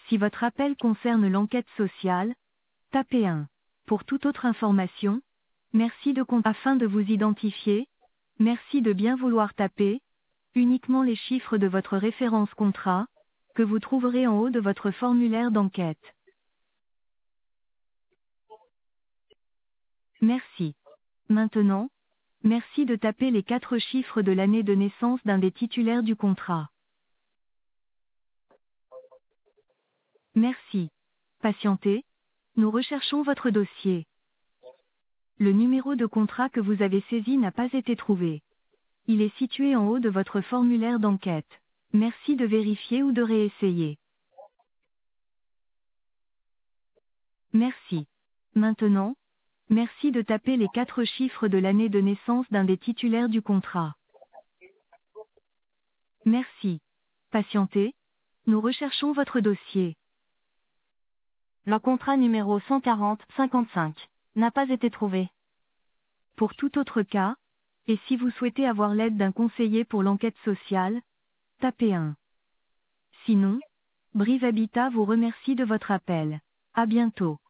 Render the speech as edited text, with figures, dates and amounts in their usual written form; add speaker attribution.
Speaker 1: Si votre appel concerne l'enquête sociale, tapez 1. Pour toute autre information, merci de afin de vous identifier, merci de bien vouloir taper uniquement les chiffres de votre référence contrat, que vous trouverez en haut de votre formulaire d'enquête. Merci. Maintenant, merci de taper les 4 chiffres de l'année de naissance d'un des titulaires du contrat. Merci. Patientez, nous recherchons votre dossier. Le numéro de contrat que vous avez saisi n'a pas été trouvé. Il est situé en haut de votre formulaire d'enquête. Merci de vérifier ou de réessayer. Merci. Maintenant, merci de taper les 4 chiffres de l'année de naissance d'un des titulaires du contrat. Merci. Patientez, nous recherchons votre dossier. Le contrat numéro 140-55 n'a pas été trouvé. Pour tout autre cas, et si vous souhaitez avoir l'aide d'un conseiller pour l'enquête sociale, tapez 1. Sinon, Brive Habitat vous remercie de votre appel. À bientôt.